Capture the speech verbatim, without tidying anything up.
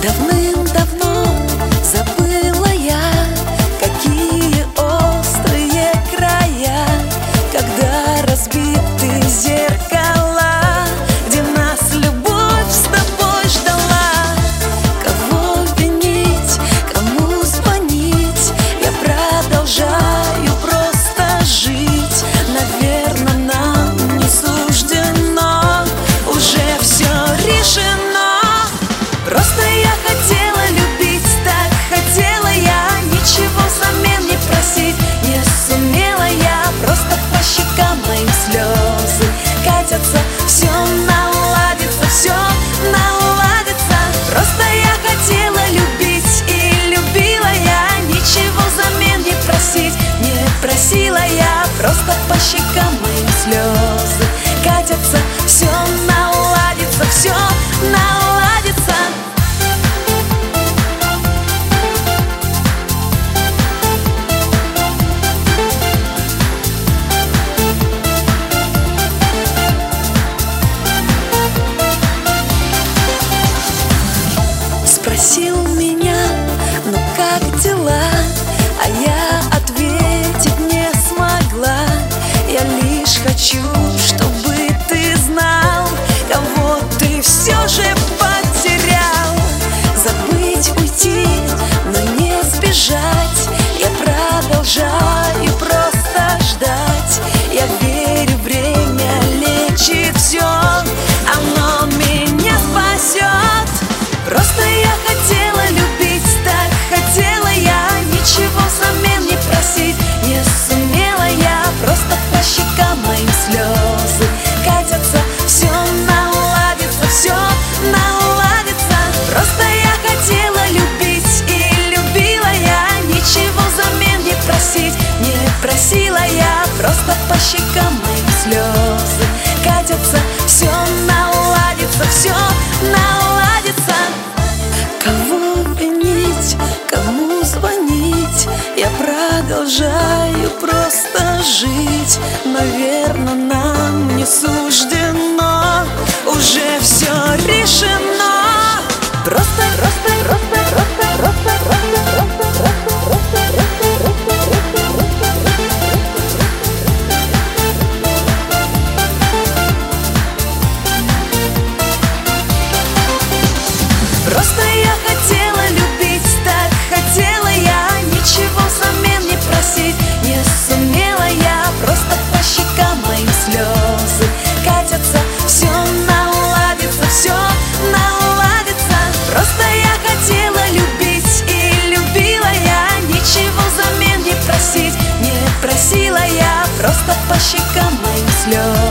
Давным-давно забыла я, какие острые края, когда разбиты зеркала, где нас любовь с тобой ждала. Кого винить, кому звонить, я продолжаю просто жить. Наверное, нам не суждено, уже все решено. Просто я хотела любить, так хотела я, ничего взамен не просить не сумела я. Просто по щекам моим слезы катятся, все наладится, все наладится. Просто я хотела любить и любила я, ничего взамен не просить не просила я. Просто по щекам моим слезы катятся, все наладится, все наладится. Спросил меня, ну как дела, а я ответить не смогла. Я лишь хочу, чтобы ты знал, кого ты все же потерял. Забыть, уйти, но не сбежать, я продолжаю просто ждать. Я верю, время лечит все, оно меня спасет. Просто я хотела любить, так хотела я, ничего взамен не просить не сумела я. Просто по щекам моим слезы катятся, все наладится, все наладится. Просто я хотела любить и любила я, ничего взамен не просить не просила я. Просто по щекам моим слезы катятся, все наладится, все наладится. Кого винить, кому звонить, я продолжаю просто жить. Наверное, нам не суждено, уже все решено. Просто, просто, просто, просто, просто, просто, просто, просто, просто я хотела любить, так хотела я, ничего взамен не просить не сумела я. Просто по щекам моим слезы катятся, все наладится, все наладится. Просто я хотела любить и любила я, ничего взамен не просить не просила я. Просто по щекам моим слезы